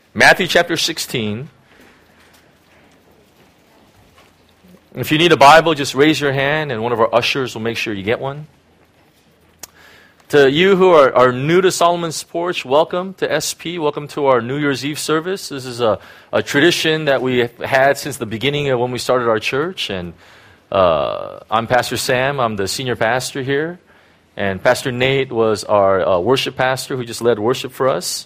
Matthew chapter 16. If you need a Bible, just raise your hand and one of our ushers will make sure you get one. To you who are new to Solomon's Porch, welcome to SP. Welcome to our New Year's Eve service. This is a tradition that we have had since the beginning of when we started our church. And I'm Pastor Sam. I'm the senior pastor here. And Pastor Nate was our worship pastor who just led worship for us.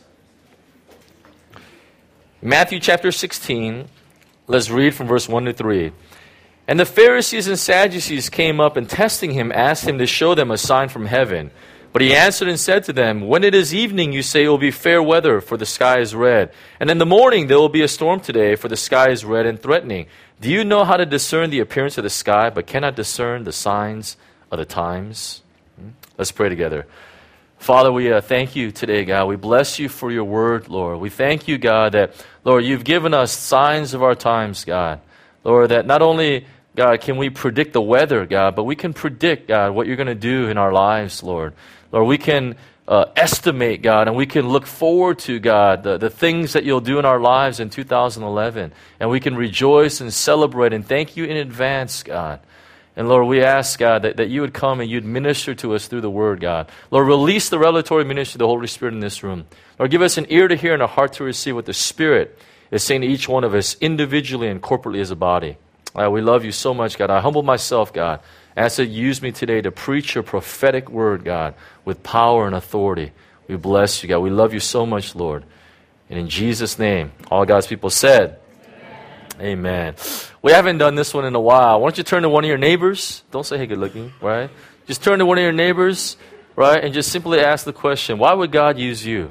Matthew chapter 16, let's read from verse 1 to 3. And the Pharisees and Sadducees came up and testing him asked him to show them a sign from heaven. But he answered and said to them, when it is evening, you say it will be fair weather, for the sky is red. And in the morning there will be a storm today, for the sky is red and threatening. Do you know how to discern the appearance of the sky, but cannot discern the signs of the times? Let's pray together. Father, we thank you today, God. We bless you for your word, Lord. We thank you, God, that, Lord, you've given us signs of our times, God. Lord, that not only, God, can we predict the weather, God, but we can predict, God, what you're going to do in our lives, Lord. Lord, we can estimate, God, and we can look forward to, God, the things that you'll do in our lives in 2011. And we can rejoice and celebrate and thank you in advance, God. And Lord, we ask, God, that you would come and you'd minister to us through the word, God. Lord, release the revelatory ministry of the Holy Spirit in this room. Lord, give us an ear to hear and a heart to receive what the Spirit is saying to each one of us individually and corporately as a body. We love you so much, God. I humble myself, God. Ask that you use me today to preach your prophetic word, God, with power and authority. We bless you, God. We love you so much, Lord. And in Jesus' name, all God's people said, Amen. We haven't done this one in a while. Why don't you turn to one of your neighbors? Don't say, hey, good looking, right? Just turn to one of your neighbors, right? And just simply ask the question, why would God use you?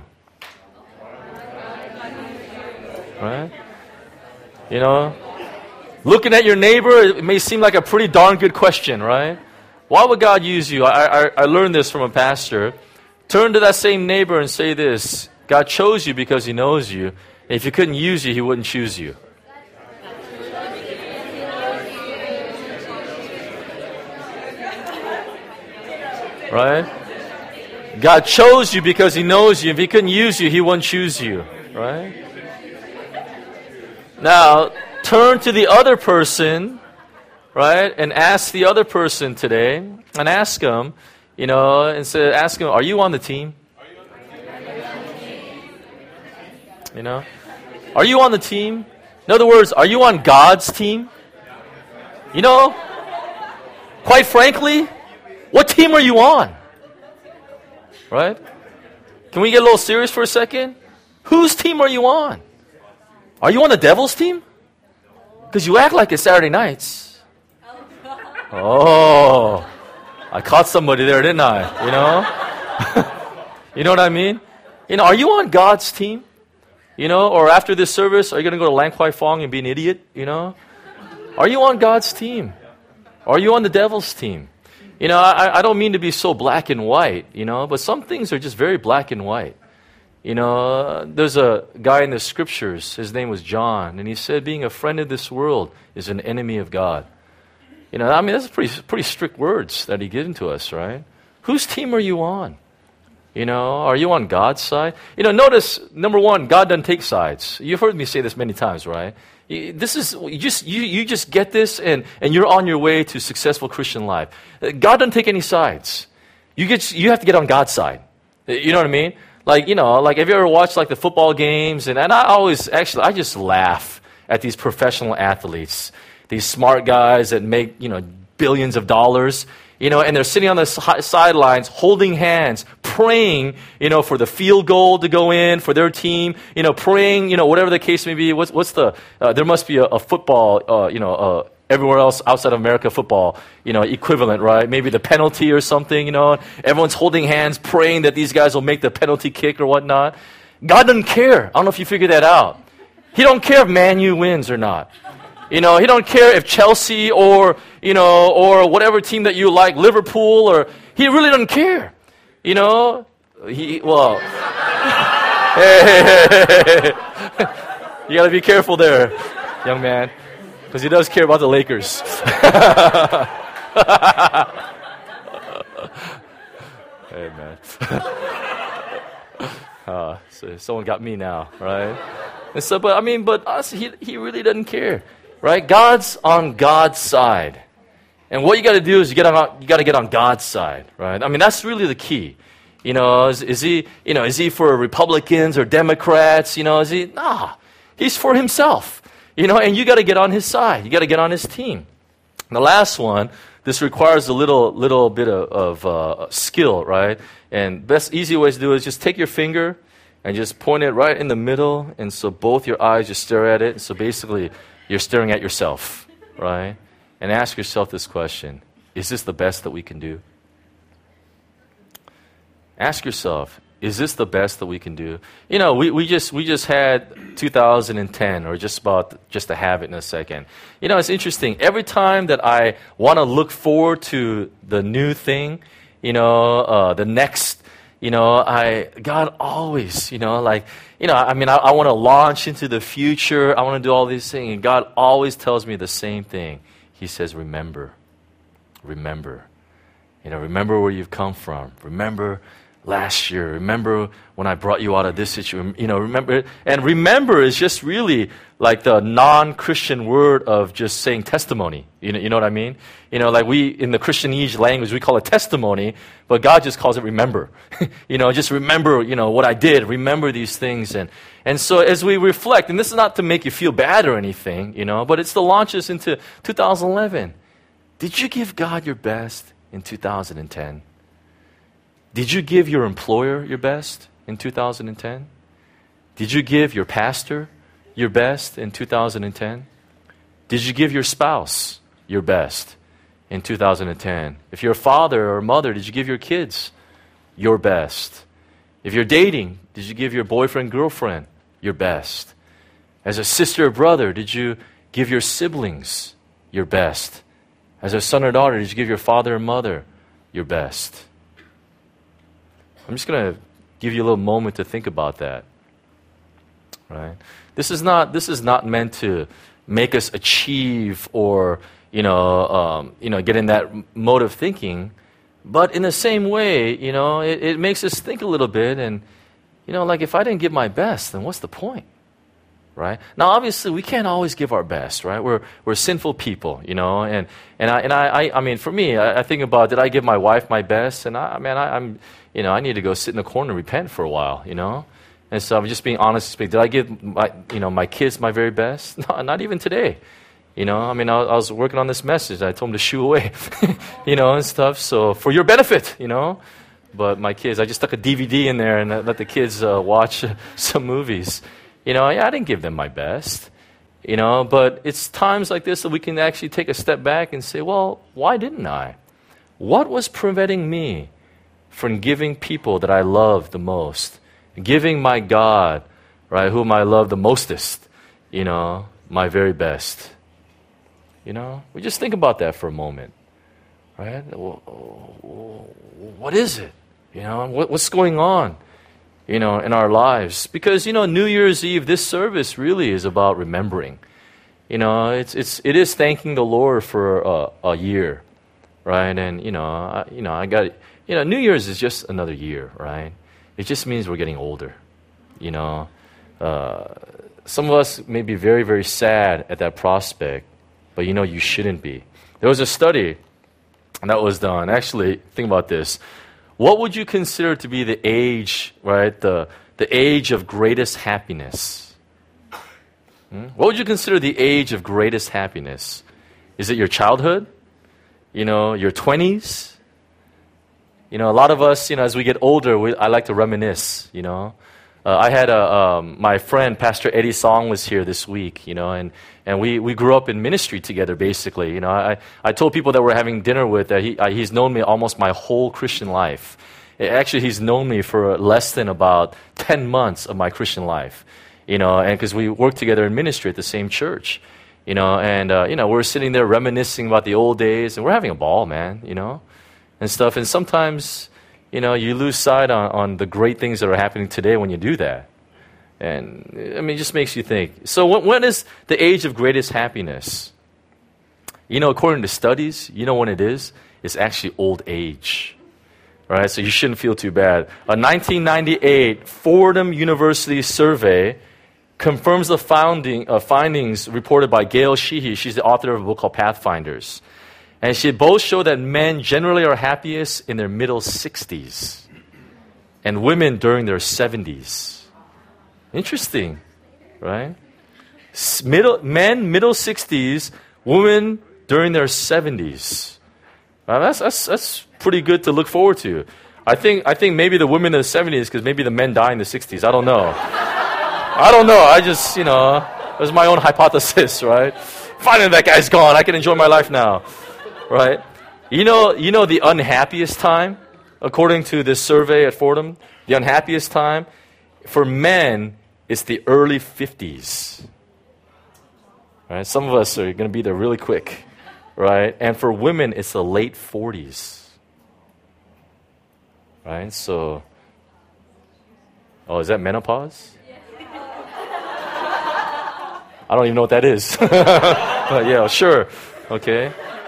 Right? You know? Looking at your neighbor, it may seem like a pretty darn good question, right? Why would God use you? I learned this from a pastor. Turn to that same neighbor and say this, God chose you because he knows you. And if he couldn't use you, he wouldn't choose you. Right? God chose you because he knows you. If he couldn't use you, he wouldn't choose you. Right? Now, turn to the other person, right? And ask the other person today, and ask them, you know, and say, ask them, are you on the team? You know? Are you on the team? In other words, are you on God's team? You know? Quite frankly, what team are you on? Right? Can we get a little serious for a second? Whose team are you on? Are you on the devil's team? Because you act like it's Saturday nights. Oh, I caught somebody there, didn't I? You know? You know what I mean? You know, are you on God's team? You know, or after this service, are you going to go to Lang Kwai Fong and be an idiot? You know? Are you on God's team? Are you on the devil's team? You know, I don't mean to be so black and white, you know, but some things are just very black and white. You know, there's a guy in the scriptures, his name was John, and he said being a friend of this world is an enemy of God. You know, I mean, that's pretty strict words that he given to us, right? Whose team are you on? You know, are you on God's side? You know, notice, number one, God doesn't take sides. You've heard me say this many times, right? This is, you just get this and you're on your way to successful Christian life. God doesn't take any sides. You have to get on God's side. You know what I mean? Like, you know, like, have you ever watched, like, the football games? And I just laugh at these professional athletes, these smart guys that make, you know, billions of dollars, you know, and they're sitting on the sidelines holding hands, praying, you know, for the field goal to go in, for their team, you know, praying, you know, whatever the case may be. There must be a football, everywhere else outside of America football, you know, equivalent, right? Maybe the penalty or something, you know. Everyone's holding hands, praying that these guys will make the penalty kick or whatnot. God doesn't care. I don't know if you figured that out. He don't care if Man U wins or not. You know, he don't care if Chelsea or, you know, or whatever team that you like, Liverpool, or he really doesn't care. You know, hey. You got to be careful there, young man. Because he does care about the Lakers. Amen. So someone got me now, right? And so, but us, he really doesn't care, right? God's on God's side. And what you got to do is you got to get on God's side, right? I mean, that's really the key. Is he for Republicans or Democrats? Nah, he's for himself. And you got to get on his side. You got to get on his team. And the last one, this requires a little bit of skill, right? And easy way to do it is just take your finger and just point it right in the middle, and so both your eyes just stare at it. So basically, you're staring at yourself, right? And ask yourself this question: is this the best that we can do? Ask yourself, is this the best that we can do? We just had 2010, or just to have it in a second. It's interesting. Every time that I want to look forward to the new thing, the next, God always, I want to launch into the future. I want to do all these things. And God always tells me the same thing. He says, remember. Remember where you've come from. Remember last year. Remember when I brought you out of this situation. Remember. And remember is just really like the non-Christian word of just saying testimony. You know what I mean? Like we, in the Christianese language, we call it testimony, but God just calls it remember. Just remember, what I did. Remember these things. And so as we reflect, and this is not to make you feel bad or anything, but it's to launch us into 2011. Did you give God your best in 2010? Did you give your employer your best in 2010? Did you give your pastor your best in 2010? Did you give your spouse your best in 2010? If you're a father or a mother, did you give your kids your best? If you're dating, did you give your boyfriend, girlfriend your best? As a sister or brother, did you give your siblings your best? As a son or daughter, did you give your father or mother your best? I'm just going to give you a little moment to think about that. Right? This is not meant to make us achieve or get in that mode of thinking, but in the same way, it makes us think a little bit. And like if I didn't give my best, then what's the point? Right? Now, obviously, we can't always give our best, right? We're sinful people, and for me, I think about, did I give my wife my best? And I'm I need to go sit in the corner and repent for a while, And so I'm just being honest. Did I give my kids my very best? No, not even today. I was working on this message. I told them to shoo away, and stuff. So for your benefit, But my kids, I just stuck a DVD in there and let the kids watch some movies. I didn't give them my best, but it's times like this that we can actually take a step back and say, well, why didn't I? What was preventing me from giving people that I love the most, giving my God, right, whom I love the mostest, my very best? We just think about that for a moment, right? What is it? What's going on? In our lives. Because, New Year's Eve, this service really is about remembering. It is thanking the Lord for a year, right? And, I got, New Year's is just another year, right? It just means we're getting older, Some of us may be very, very sad at that prospect, but you shouldn't be. There was a study that was done. Actually, think about this. What would you consider to be the age, right? The age of greatest happiness? What would you consider the age of greatest happiness? Is it your childhood? Your 20s? A lot of us, as we get older, I like to reminisce, I had my friend, Pastor Eddie Song, was here this week, and we grew up in ministry together, basically. I told people that we're having dinner with that he's known me almost my whole Christian life. Actually, he's known me for less than about 10 months of my Christian life, and because we worked together in ministry at the same church, and we're sitting there reminiscing about the old days, and we're having a ball, man, and stuff. And sometimes, you lose sight on the great things that are happening today when you do that. And, it just makes you think. So when is the age of greatest happiness? According to studies, when it is? It's actually old age. Right? So you shouldn't feel too bad. A 1998 Fordham University survey confirms the findings reported by Gail Sheehy. She's the author of a book called Pathfinders. And she both show that men generally are happiest in their middle 60s and women during their 70s. Interesting, right? Men, middle 60s, women during their 70s. That's pretty good to look forward to. I think maybe the women in the 70s because maybe the men die in the 60s. I don't know. I just, it was my own hypothesis, right? Finally, that guy's gone. I can enjoy my life now, right? You know the unhappiest time, according to this survey at Fordham, the unhappiest time for men is the early 50s. Right? Some of us are going to be there really quick, right? And for women, it's the late 40s. Right? So, is that menopause? I don't even know what that is. But yeah, sure. Okay.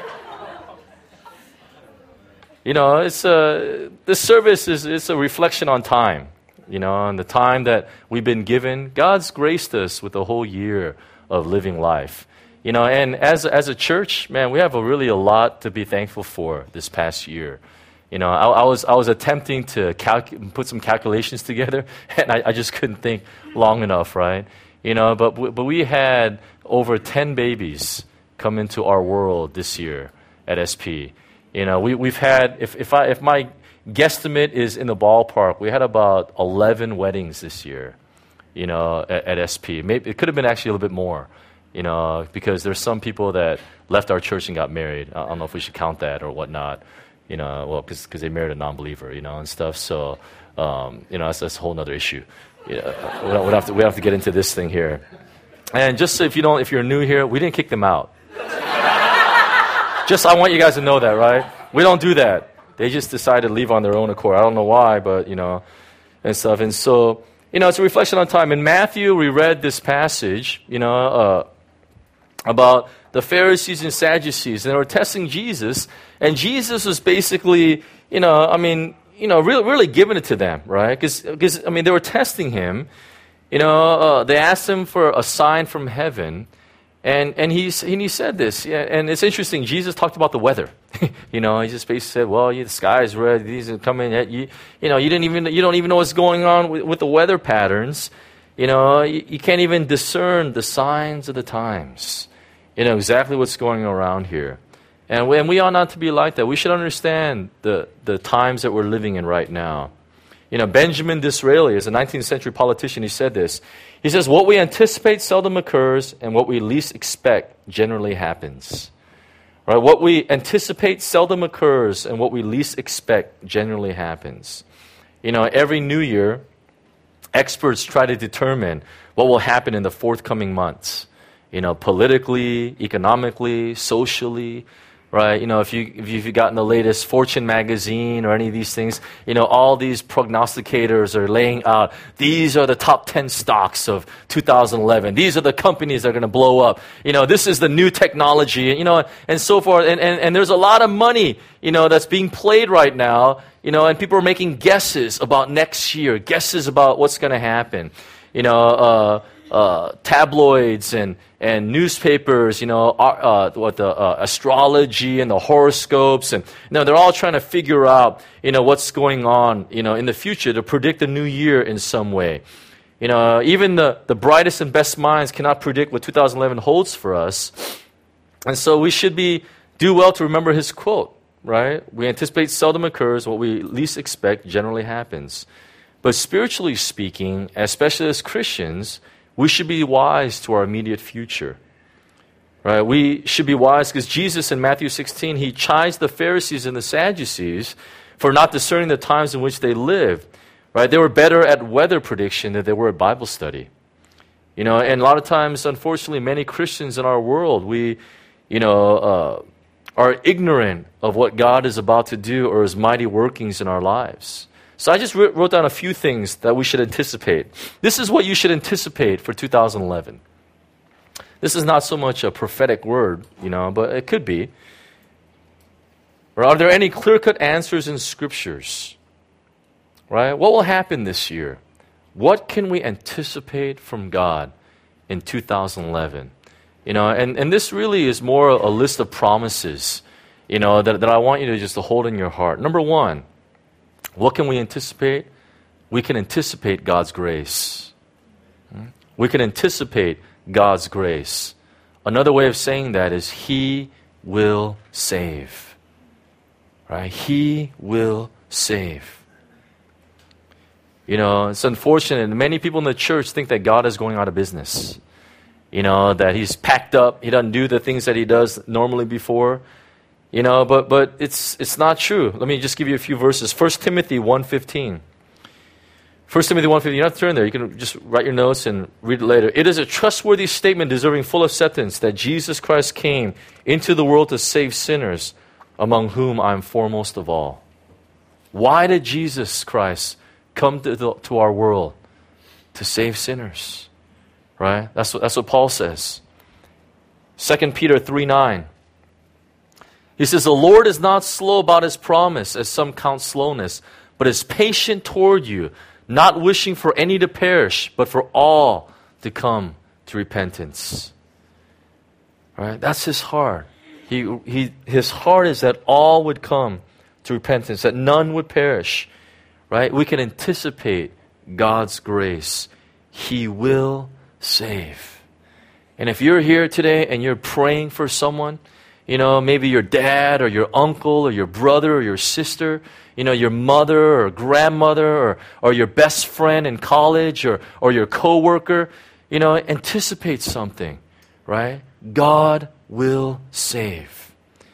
This service is a reflection on time, and the time that we've been given. God's graced us with a whole year of living life. And as a church, man, we have a lot to be thankful for this past year. I was attempting to put some calculations together, and I just couldn't think long enough, right? But we had over 10 babies come into our world this year at SP. We've had, if my guesstimate is in the ballpark, we had about 11 weddings this year, at SP. Maybe it could have been actually a little bit more, because there's some people that left our church and got married. I don't know if we should count that or whatnot, because they married a non-believer, and stuff. So, that's a whole other issue. We have to get into this thing here. And just so if you're new here, we didn't kick them out. I want you guys to know that, right? We don't do that. They just decided to leave on their own accord. I don't know why, but, and stuff. And so, it's a reflection on time. In Matthew, we read this passage, about the Pharisees and Sadducees, and they were testing Jesus, and Jesus was basically, really giving it to them, right? Because they were testing him. They asked him for a sign from heaven, and he said this. Yeah, and it's interesting. Jesus talked about the weather. He just basically said, "Well, the sky is red. These are coming at you. You don't even know what's going on with the weather patterns. You can't even discern the signs of the times. Exactly what's going around here." And we ought not to be like that. We should understand the times that we're living in right now. Benjamin Disraeli is a 19th century politician. He said this. He says, "What we anticipate seldom occurs, and what we least expect generally happens." Right? What we anticipate seldom occurs, and what we least expect generally happens. Every new year, experts try to determine what will happen in the forthcoming months. Politically, economically, socially. Right, if you've gotten the latest Fortune magazine or any of these things, all these prognosticators are laying out, these are the top 10 stocks of 2011. These are the companies that are going to blow up. This is the new technology, and so forth. And there's a lot of money, that's being played right now, and people are making guesses about next year, guesses about what's going to happen. Tabloids and newspapers, astrology and the horoscopes, and they're all trying to figure out, what's going on, in the future to predict the new year in some way. Even the brightest and best minds cannot predict what 2011 holds for us, and so we should do well to remember his quote, right? We anticipate seldom occurs; what we least expect generally happens. But spiritually speaking, especially as Christians, we should be wise to our immediate future. Right? We should be wise because Jesus in Matthew 16, he chides the Pharisees and the Sadducees for not discerning the times in which they lived. Right? They were better at weather prediction than they were at Bible study. And a lot of times, unfortunately, many Christians in our world, we, are ignorant of what God is about to do or his mighty workings in our lives. So I just wrote down a few things that we should anticipate. This is what you should anticipate for 2011. This is not so much a prophetic word, but it could be. Or are there any clear-cut answers in scriptures? Right? What will happen this year? What can we anticipate from God in 2011? And this really is more a list of promises, that I want you to just to hold in your heart. Number one, what can we anticipate? We can anticipate God's grace. We can anticipate God's grace. Another way of saying that is He will save. Right? He will save. It's unfortunate. Many people in the church think that God is going out of business. That He's packed up. He doesn't do the things that He does normally before. But it's not true. Let me just give you a few verses. 1 Timothy 1:15. 1 Timothy 1:15. You don't have to turn there. You can just write your notes and read it later. It is a trustworthy statement deserving full acceptance that Jesus Christ came into the world to save sinners, among whom I am foremost of all. Why did Jesus Christ come to our world? To save sinners. Right? That's what Paul says. 2 Peter 3:9. He says, the Lord is not slow about His promise, as some count slowness, but is patient toward you, not wishing for any to perish, but for all to come to repentance. Right? That's His heart. His heart is that all would come to repentance, that none would perish. Right? We can anticipate God's grace. He will save. And if you're here today and you're praying for someone, maybe your dad or your uncle or your brother or your sister, your mother or grandmother or your best friend in college or your coworker, anticipate something, right? God will save.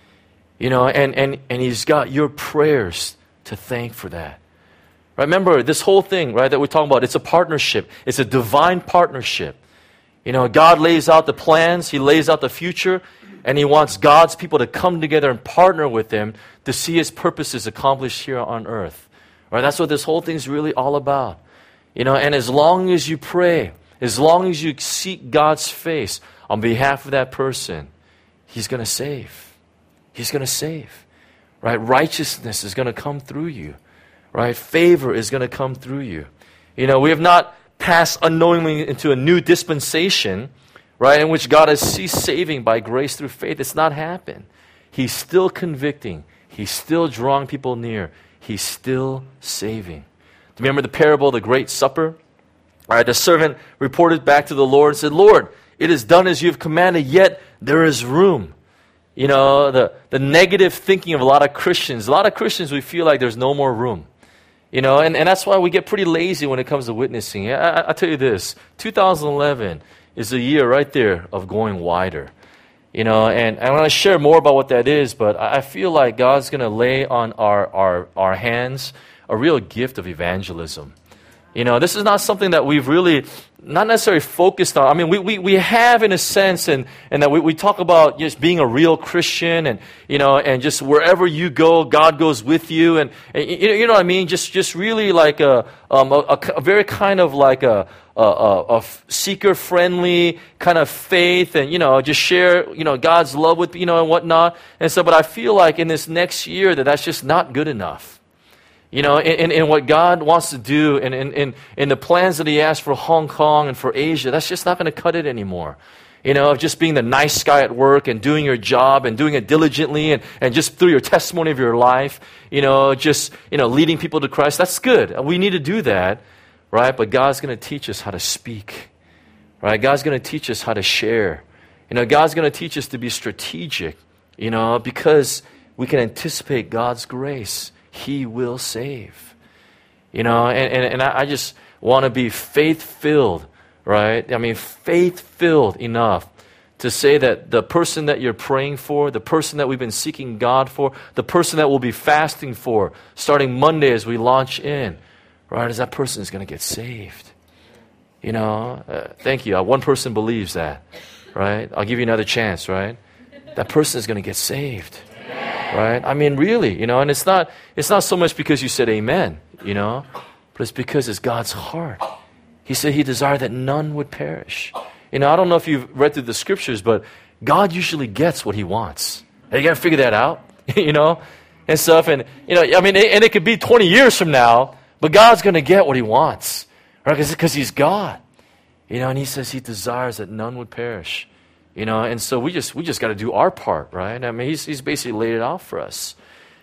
And He's got your prayers to thank for that. Remember, this whole thing, right, that we're talking about, it's a partnership. It's a divine partnership. God lays out the plans. He lays out the future. And He wants God's people to come together and partner with Him to see His purposes accomplished here on earth. Right? That's what this whole thing's really all about. And as long as you pray, as long as you seek God's face on behalf of that person, He's going to save. He's going to save. Right? Righteousness is going to come through you. Right? Favor is going to come through you. We have not passed unknowingly into a new dispensation, right, in which God has ceased saving by grace through faith. It's not happened. He's still convicting. He's still drawing people near. He's still saving. Do you remember the parable of the Great Supper? All right, the servant reported back to the Lord and said, Lord, it is done as you have commanded, yet there is room. The negative thinking of a lot of Christians, we feel like there's no more room. And that's why we get pretty lazy when it comes to witnessing. I tell you this, 2011 is a year right there of going wider. And I want to share more about what that is, but I feel like God's going to lay on our hands a real gift of evangelism. This is not something that we've really not necessarily focused on. I mean, we have in a sense, and that we talk about just being a real Christian, and and just wherever you go, God goes with you, and you know what I mean. Just really like a very kind of like a seeker-friendly kind of faith, and just share God's love with and whatnot. And so, but I feel like in this next year that's just not good enough. In what God wants to do, and in the plans that He has for Hong Kong and for Asia, that's just not going to cut it anymore. Of just being the nice guy at work and doing your job and doing it diligently and just through your testimony of your life, just leading people to Christ. That's good. We need to do that, right? But God's going to teach us how to speak, right? God's going to teach us how to share. God's going to teach us to be strategic, because we can anticipate God's grace. He will save. And I just want to be faith-filled, right? I mean, faith-filled enough to say that the person that you're praying for, the person that we've been seeking God for, the person that we'll be fasting for, starting Monday as we launch in, right, is that person is going to get saved. Thank you. One person believes that, right? I'll give you another chance, right? That person is going to get saved. Right? I mean, really, and it's not so much because you said amen, but it's because it's God's heart. He said He desired that none would perish. I don't know if you've read through the scriptures, but God usually gets what He wants. And you got to figure that out, and stuff. And, and it could be 20 years from now, but God's going to get what He wants, right? Because He's God. And he says he desires that none would perish. And so we just got to do our part, right? I mean, he's basically laid it out for us.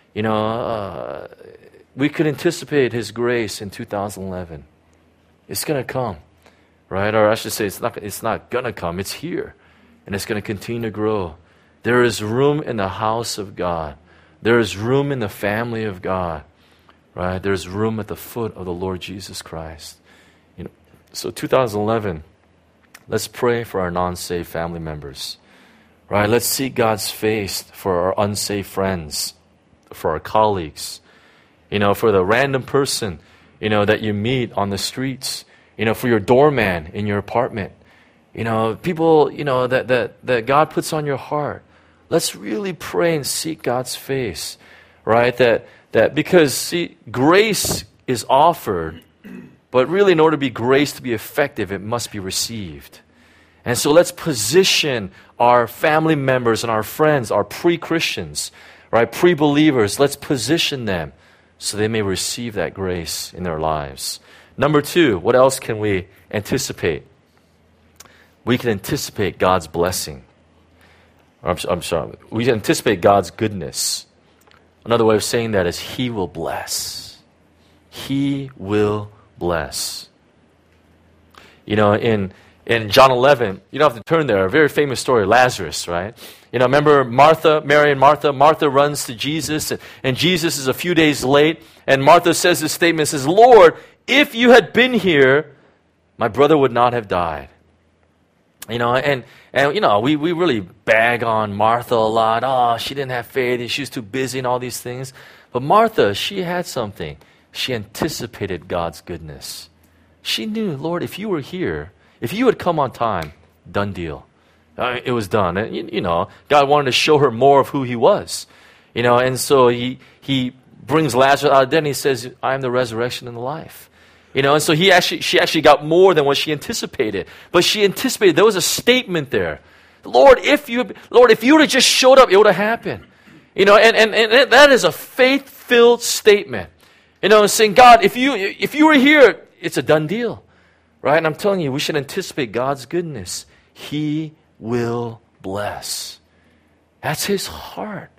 We could anticipate his grace in 2011. It's going to come, right? Or I should say it's not going to come. It's here. And it's going to continue to grow. There is room in the house of God. There is room in the family of God, right? There's room at the foot of the Lord Jesus Christ. So 2011, let's pray for our non-saved family members, right? Let's seek God's face for our unsaved friends, for our colleagues, for the random person, that you meet on the streets, for your doorman in your apartment, people, that God puts on your heart. Let's really pray and seek God's face, right? That because, see, grace is offered, but really in order to be grace to be effective, it must be received. And so let's position our family members and our friends, our pre-Christians, right, pre-believers, let's position them so they may receive that grace in their lives. Number 2, what else can we anticipate? We can anticipate God's blessing. I'm sorry. We anticipate God's goodness. Another way of saying that is He will bless. He will bless. In John 11, you don't have to turn there, a very famous story, Lazarus, right? Remember Mary and Martha? Martha runs to Jesus, and Jesus is a few days late, and Martha says this statement, says, Lord, if you had been here, my brother would not have died. We really bag on Martha a lot. Oh, she didn't have faith, and she was too busy and all these things. But Martha, she had something. She anticipated God's goodness. She knew, Lord, if you were here, if you had come on time, done deal. It was done. And, God wanted to show her more of who He was. And so He brings Lazarus out of death, and He says, I am the resurrection and the life. And so she actually got more than what she anticipated. But she anticipated, there was a statement there. Lord, if you would have just showed up, it would have happened. And that is a faith-filled statement. Saying, God, if you were here, it's a done deal. Right? And I'm telling you, we should anticipate God's goodness. He will bless. That's His heart.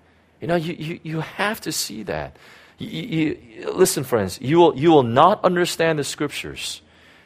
You have to see that. Listen, friends, you will not understand the Scriptures.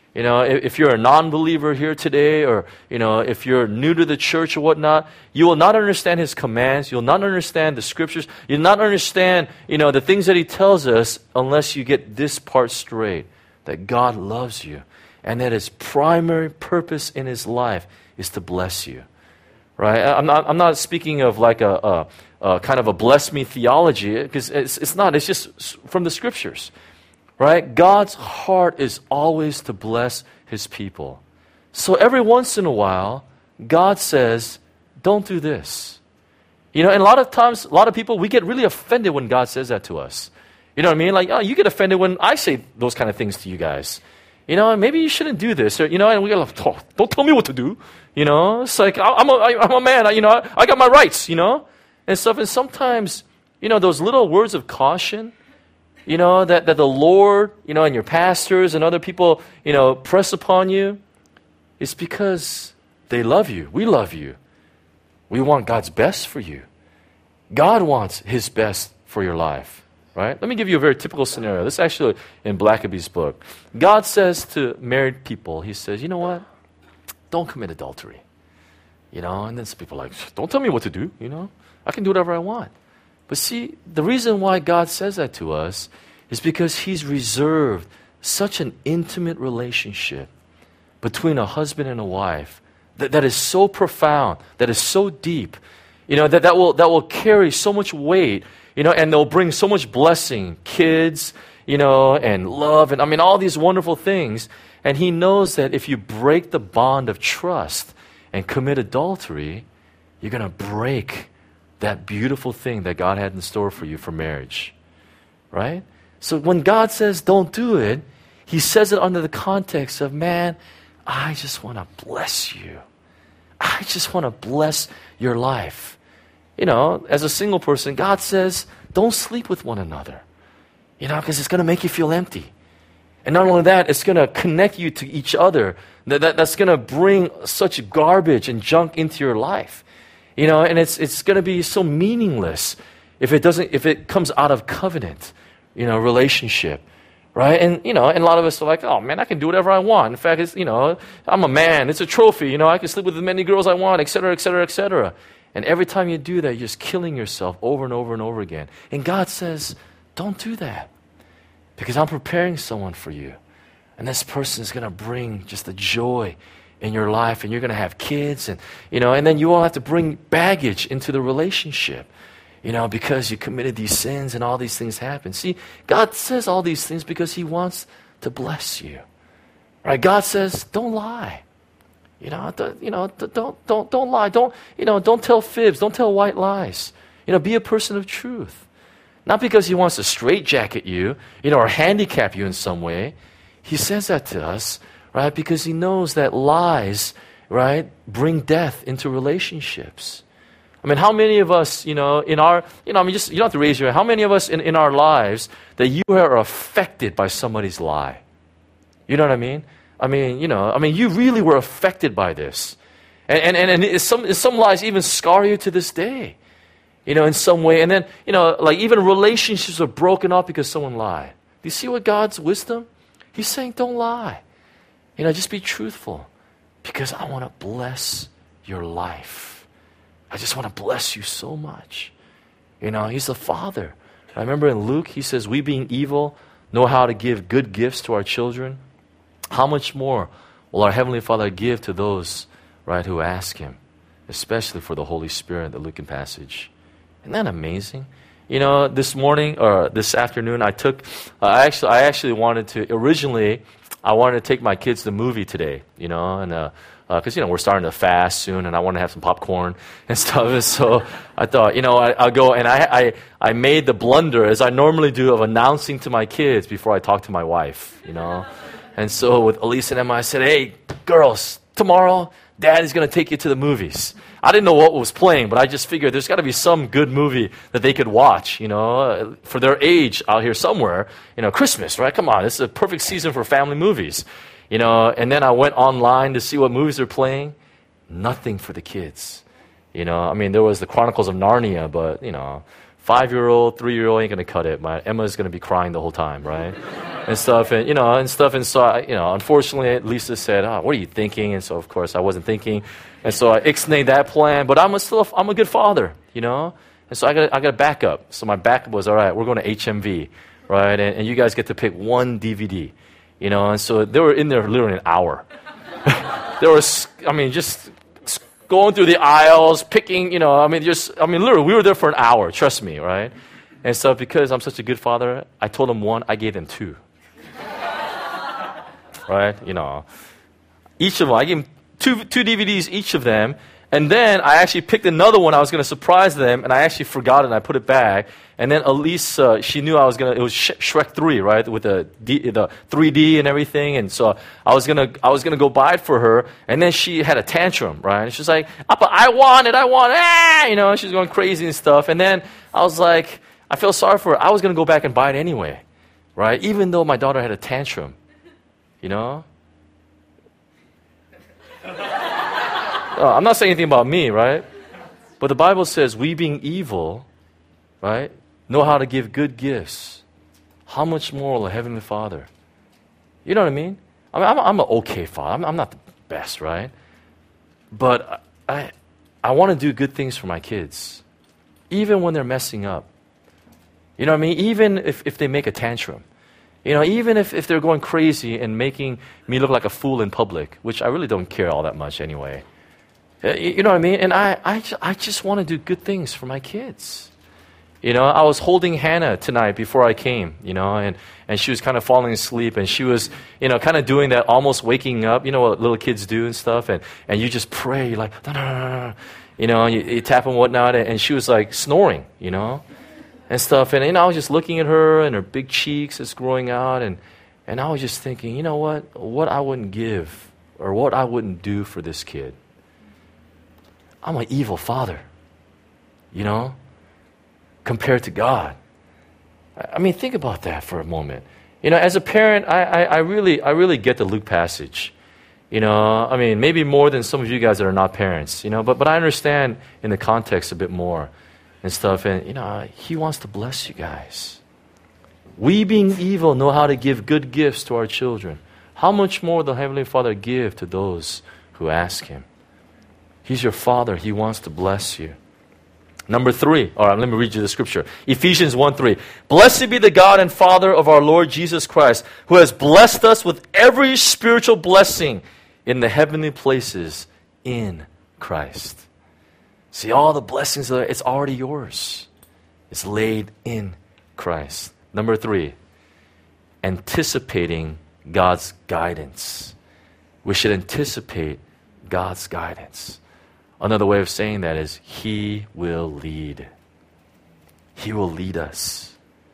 If you're a non-believer here today, or, if you're new to the church or whatnot, you will not understand His commands. You'll not understand the Scriptures. You'll not understand, the things that He tells us unless you get this part straight, that God loves you and that His primary purpose in His life is to bless you. Right? I'm not speaking of like a kind of a bless me theology, because it's not. It's just from the Scriptures. Right? God's heart is always to bless His people. So every once in a while, God says, don't do this. And a lot of times, a lot of people, we get really offended when God says that to us. You know what I mean? Like, you get offended when I say those kind of things to you guys. Maybe you shouldn't do this. Or, and we go, oh, don't tell me what to do. It's like, I'm a man. I got my rights, and stuff. And sometimes, those little words of caution, that the Lord, and your pastors and other people, press upon you, it's because they love you. We love you. We want God's best for you. God wants His best for your life. Right? Let me give you a very typical scenario. This is actually in Blackaby's book. God says to married people, He says, you know what? Don't commit adultery. And then some people are like, don't tell me what to do. I can do whatever I want. But see, the reason why God says that to us is because He's reserved such an intimate relationship between a husband and a wife that is so profound, that is so deep, that will carry so much weight, and they'll bring so much blessing, kids, and love, and all these wonderful things. And He knows that if you break the bond of trust and commit adultery, you're going to break that beautiful thing that God had in store for you for marriage. Right? So when God says don't do it, He says it under the context of, man, I just want to bless you. I just want to bless your life. As a single person, God says, don't sleep with one another. Because it's going to make you feel empty. And not only that, it's going to connect you to each other. That's going to bring such garbage and junk into your life. And it's going to be so meaningless if it comes out of covenant, relationship. Right? And a lot of us are like, oh man, I can do whatever I want. In fact, I'm a man. It's a trophy. I can sleep with as many girls I want, et cetera, et cetera, et cetera. And every time you do that, you're just killing yourself over and over and over again. And God says, don't do that. Because I'm preparing someone for you. And this person is going to bring just the joy in your life. And you're going to have kids. And then you won't have to bring baggage into the relationship. Because you committed these sins and all these things happen. See, God says all these things because He wants to bless you. Right? God says, don't lie. Don't lie. Don't tell fibs. Don't tell white lies. Be a person of truth. Not because He wants to straitjacket you, or handicap you in some way. He says that to us, right? Because He knows that lies, right, bring death into relationships. I mean, how many of us, you don't have to raise your hand. How many of us in our lives that you are affected by somebody's lie? You know what I mean? You really were affected by this. And some lies even scar you to this day, in some way. And then, like even relationships are broken up because someone lied. Do you see what God's wisdom? He's saying, don't lie. Just be truthful because I want to bless your life. I just want to bless you so much. He's the Father. I remember in Luke, He says, we being evil know how to give good gifts to our children. How much more will our Heavenly Father give to those, right, who ask Him, especially for the Holy Spirit, the Lucan passage. Isn't that amazing? This morning or this afternoon, I actually wanted to, originally, I wanted to take my kids to the movie today, and because, we're starting to fast soon and I want to have some popcorn and stuff. And so I thought, I'll go. And I made the blunder, as I normally do, of announcing to my kids before I talk to my wife, And so with Elise and Emma, I said, hey, girls, tomorrow, Dad is going to take you to the movies. I didn't know what was playing, but I just figured there's got to be some good movie that they could watch, for their age out here somewhere. Christmas, right? Come on, it's a perfect season for family movies. And then I went online to see what movies are playing. Nothing for the kids. There was the Chronicles of Narnia, but, 5-year-old, 3-year-old ain't going to cut it. Emma's going to be crying the whole time, right? and stuff. And so, unfortunately, Lisa said, what are you thinking? And so, of course, I wasn't thinking. And so I ixnayed that plan. But I'm a good father, And so I got a backup. So my backup was, all right, we're going to HMV, right? And you guys get to pick one DVD. And so they were in there literally an hour. They were, just going through the aisles, picking, literally, we were there for an hour, trust me, right? And so because I'm such a good father, I told them one, I gave them two. Right? Each of them, I gave them two DVDs, each of them. And then I actually picked another one. I was going to surprise them, and I actually forgot it, and I put it back. And then Elise, she knew it was Shrek 3, right, with the 3D and everything. And so I was gonna go buy it for her. And then she had a tantrum, right? And she's like, Appa, I want it. She's going crazy and stuff. And then I was like, I feel sorry for her. I was gonna go back and buy it anyway, right? Even though my daughter had a tantrum, I'm not saying anything about me, right? But the Bible says, we being evil, right, know how to give good gifts. How much more will the Heavenly Father? You know what I mean? I'm an okay father. I'm not the best, right? But I want to do good things for my kids, even when they're messing up. You know what I mean? Even if they make a tantrum. Even if they're going crazy and making me look like a fool in public, which I really don't care all that much anyway. You know what I mean? And I just want to do good things for my kids. I was holding Hannah tonight before I came, and she was kind of falling asleep, and she was, kind of doing that almost waking up, what little kids do and stuff, and you just pray, you're like, no, you tap and whatnot, and she was like snoring, and stuff, and I was just looking at her, and her big cheeks is growing out, and I was just thinking, what I wouldn't give, or what I wouldn't do for this kid. I'm an evil father, compared to God. Think about that for a moment. As a parent, I really get the Luke passage. I mean, maybe more than some of you guys that are not parents, but I understand in the context a bit more and stuff. And, He wants to bless you guys. We being evil know how to give good gifts to our children. How much more will the Heavenly Father give to those who ask Him? He's your Father. He wants to bless you. Number 3. All right, let me read you the scripture. Ephesians 1:3. Blessed be the God and Father of our Lord Jesus Christ, who has blessed us with every spiritual blessing in the heavenly places in Christ. See, all the blessings, it's already yours. It's laid in Christ. Number 3, anticipating God's guidance. We should anticipate God's guidance. Another way of saying that is He will lead. He will lead us.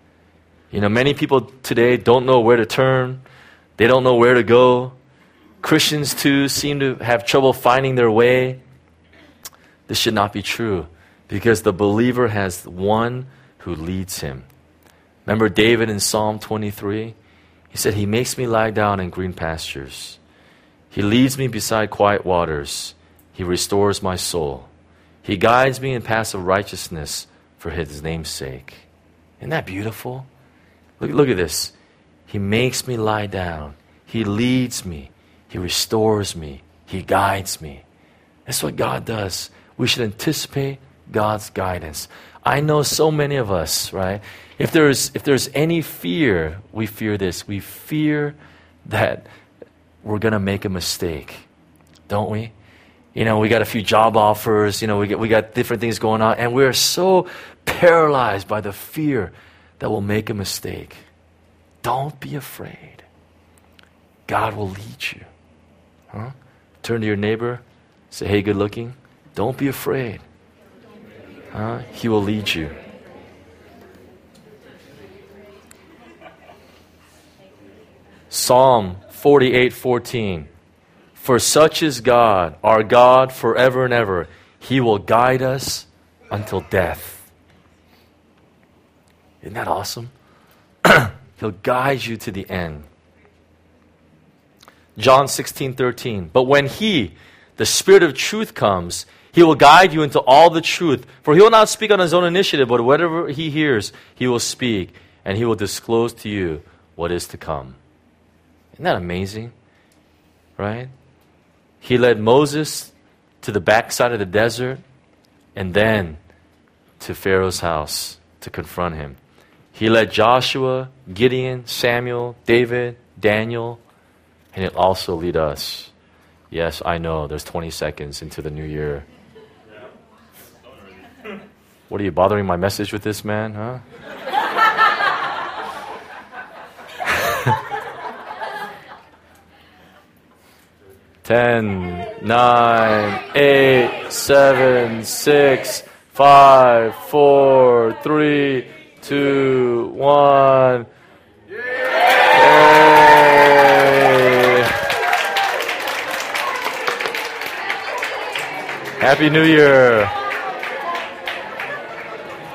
Many people today don't know where to turn. They don't know where to go. Christians too seem to have trouble finding their way. This should not be true because the believer has one who leads him. Remember David in Psalm 23? He said, He makes me lie down in green pastures. He leads me beside quiet waters. He restores my soul. He guides me in paths of righteousness for His name's sake. Isn't that beautiful? Look at this. He makes me lie down. He leads me. He restores me. He guides me. That's what God does. We should anticipate God's guidance. I know so many of us, right? If there's any fear, we fear this. We fear that we're going to make a mistake, don't we? We got a few job offers, we got different things going on, and we're so paralyzed by the fear that we'll make a mistake. Don't be afraid. God will lead you. Turn to your neighbor, say, hey, good looking. Don't be afraid. He will lead you. Psalm 48:14. For such is God, our God forever and ever. He will guide us until death. Isn't that awesome? He'll guide you to the end. John 16:13. But when He, the Spirit of truth, comes, He will guide you into all the truth. For He will not speak on His own initiative, but whatever He hears, He will speak, and He will disclose to you what is to come. Isn't that amazing? Right? He led Moses to the backside of the desert and then to Pharaoh's house to confront him. He led Joshua, Gideon, Samuel, David, Daniel, and He'll also lead us. Yes, I know, there's 20 seconds into the new year. What are you bothering my message with this, man, huh? 10, 9, 8, 7, 6, 5, 4, 3, 2, 1. Yay! Happy New Year.